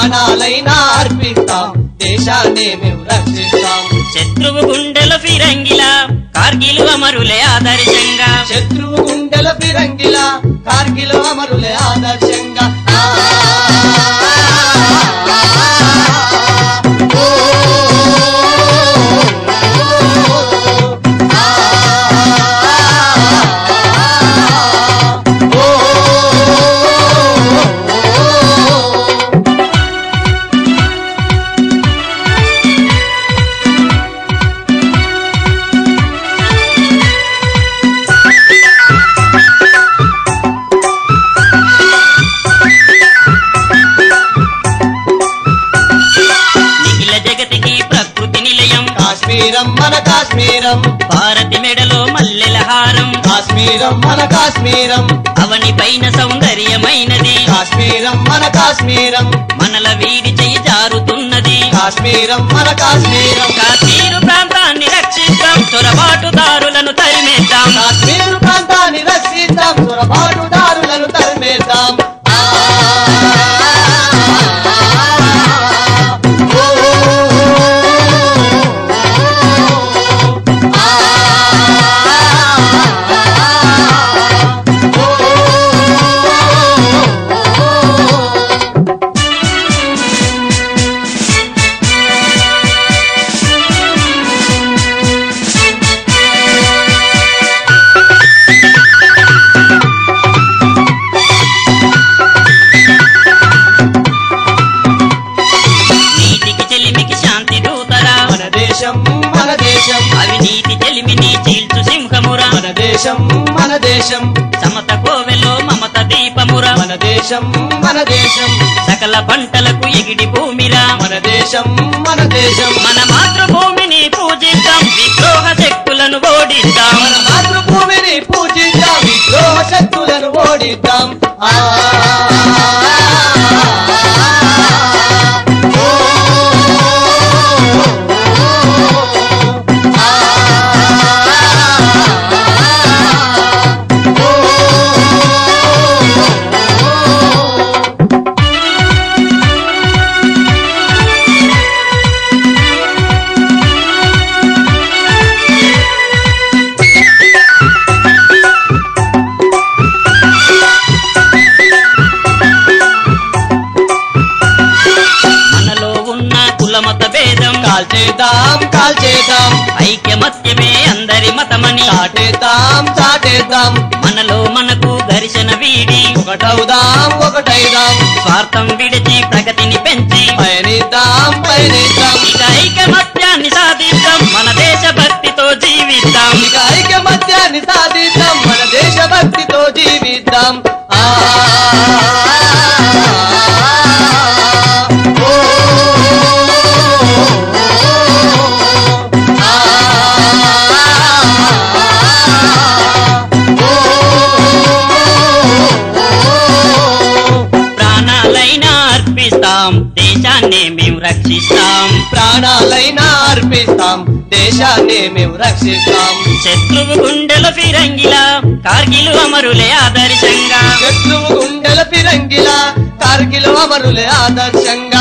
ప్రాణాలైనా అర్పిస్తాం దేశాన్ని మేము రక్షిస్తాం శత్రువు గుండెల ఫిరంగిలా కార్గిల్ అమరులే ఆదర్శంగా శత్రువు గుండెల ఫిరంగిలా కార్గిల్ అమరులే ఆదర్శంగా కాశ్మీరం మన కాశ్మీరం భారతి మెడలో మల్లెల హారం కాశ్మీరం మన కాశ్మీరం అవని పైన సౌందర్యమైనది కాశ్మీరం మన కాశ్మీరం మనల వీడి చెయ్యి జారుతున్నది కాశ్మీరం మన కాశ్మీరం కాశ్మీరు ప్రాంతాన్ని రక్షిస్తాం చొరబాటుదారులను తరిమేద్దాం కాశ్మీరు ప్రాంతాన్ని రక్షిస్తాం చొరబాటుదారులను తరిమేద్దాం మన దేశం అవినీతి చెలిమిని చీల్చు సింహమురా మన దేశం మన దేశం సమత కోవెలో మమత దీపమురా మన దేశం మన దేశం సకల పంటలకు ఎగిడి భూమిరా మన దేశం మన దేశం మన మాతృభూమిని పూజిద్దాం విద్రోహ శక్తులను ఓడిద్దాం మన మాతృభూమిని పూజిద్దాం విద్రోహ శక్తులను ఓడిద్దాం కాల్చేద్దాం కాల్చేద్దాం ఐక్యమత్యమే అందరి మతమని చాటేద్దాం చాటేద్దాం మనలో మనకు ఘర్షణ వీడి ఒకటవుదాం ఒకటైదాం స్వార్థం విడిచి ప్రగతిని పెంచి పయనిద్దాం పయనిద్దాం ఇక ఐకమత్యాన్ని సాధిద్దాం మన దేశభక్తితో జీవిద్దాం ఇక ఐకమత్యాన్ని సాధిద్దాం మన దేశభక్తితో జీవిద్దాం దేశాన్ని మేము రక్షిస్తాం ప్రాణాలైనా అర్పిస్తాం దేశాన్ని మేము రక్షిస్తాం శత్రువు గుండెల ఫిరంగిలా కార్గిల్ అమరులే ఆదర్శంగా శత్రువు గుండెల ఫిరంగిలా కార్గిల్ అమరులే ఆదర్శంగా